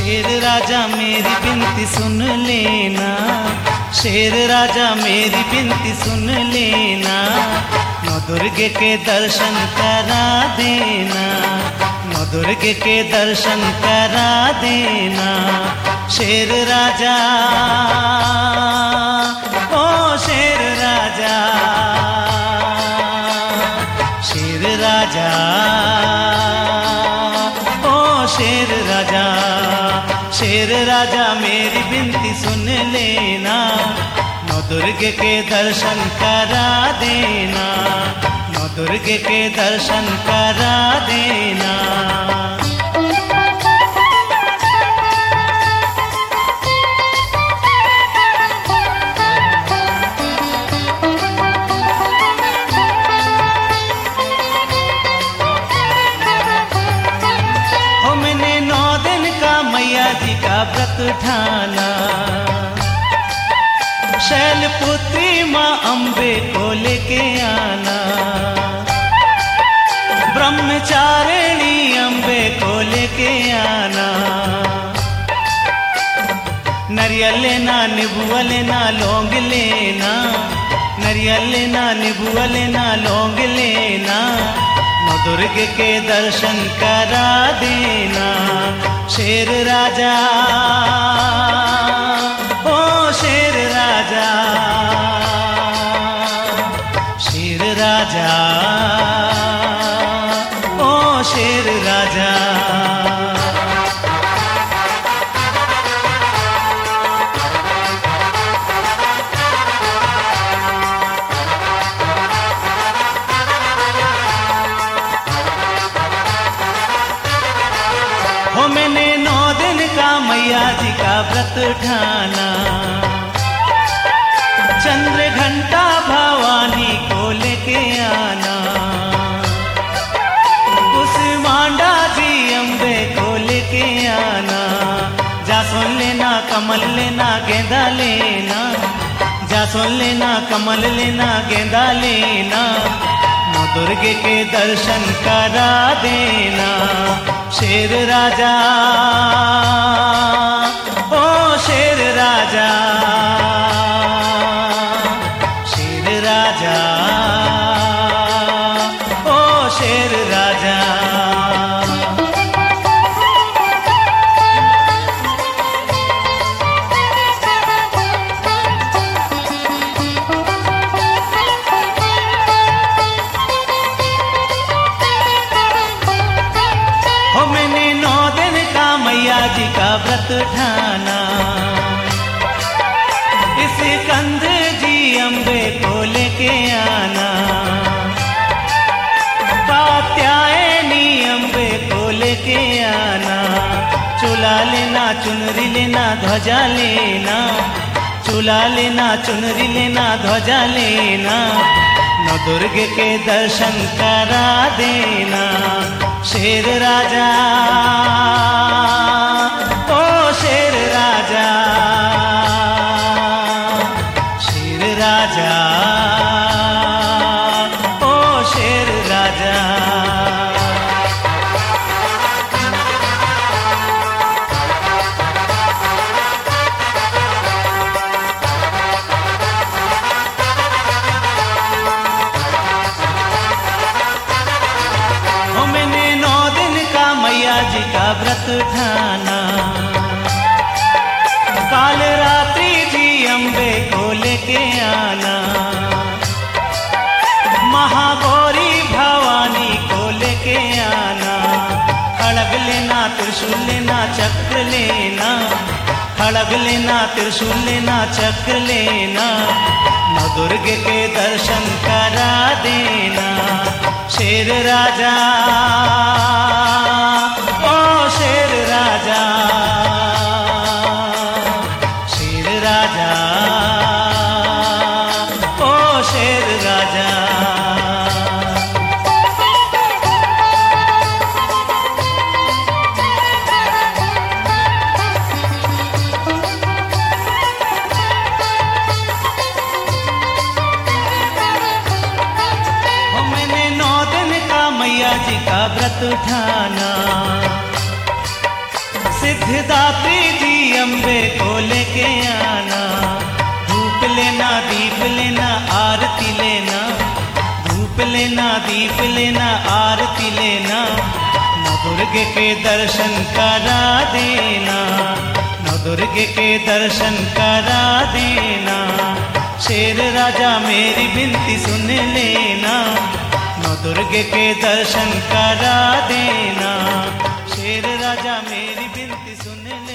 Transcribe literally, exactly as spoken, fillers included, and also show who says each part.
Speaker 1: शेर राजा मेरी बिनती सुन लेना, शेर राजा मेरी बिनती सुन लेना, नौ दुर्गे के दर्शन करा देना, नौ दुर्गे के दर्शन करा देना। शेर राजा ओ शेर राजा, शेर राजा ओ शेर राजा, शेर राजा मेरी बिनती सुन लेना, नौ दुर्गे के दर्शन करा देना, नौ दुर्गे के दर्शन करा देना। हो मैंने नौ दिन का मैया जी का व्रत ठाना, शैलपुत्री माँ अम्बे को लेके आना, ब्रह्मचारिणी अम्बे को लेके आना। नरियल लेना, निबुआ लेना, लौंग लेना, नरियल लेना, निबुआ लेना, लौंग लेना, नौ दुर्गे के दर्शन करा देना। शेर राजा ओ शेर राजा, शेर राजा ओ शेर राजा। हो मैंने नौ दिन का मैया जी का व्रत ठाना, चंद्र घंटा भवानी को लेके आना, उस मांडा जी अम्बे को लेके आना। जासुन लेना, कमल लेना, गेंदा लेना, जासुन लेना, कमल लेना, गेंदा लेना, नौ दुर्गे के दर्शन करा देना। शेर राजा ओ शेर राजा, शेर राजा ओ शेर राजा। हो मैंने नौ दिन का मैया जी का व्रत ठाना, इस कंध जी अम्बे को लेके आना, कात्यायनी अम्बे को लेके आना। चूल्हा लेना, चुनरी लेना, ध्वजा लेना, चूल्हा लेना, चुनरी लेना, ध्वजा लेना, नौ दुर्गे के दर्शन करा देना। शेर राजा ओ शेर राजा, शेर राजा ओ शेर राजा। हो मैंने नौ दिन का मैया जी का व्रत ठाना, काल रात्रि जी अम्बे को लेके आना, महागौरी भवानी को लेके आना। खड़ग लेना, त्रिशूल लेना, चक्र लेना, खड़ग लेना, त्रिशूल लेना, चक्र लेना, नौ दुर्गे के दर्शन करा देना। शेर राजा ओ शेर राजा, शेर राजा ओ शेर राजा। मैया जी का व्रत ठाना, शिवरात्रि जी अम्बे को लेके आना, धूप लेना दीप लेना आरती लेना, धूप लेना दीप लेना आरती लेना, नौ दुर्गे के दर्शन करा देना, नौ दुर्गे के दर्शन करा देना। शेर राजा मेरी विनती सुन लेना, नौ दुर्गे के दर्शन करा देना। शेर राजा मेरी विनती सुन ले।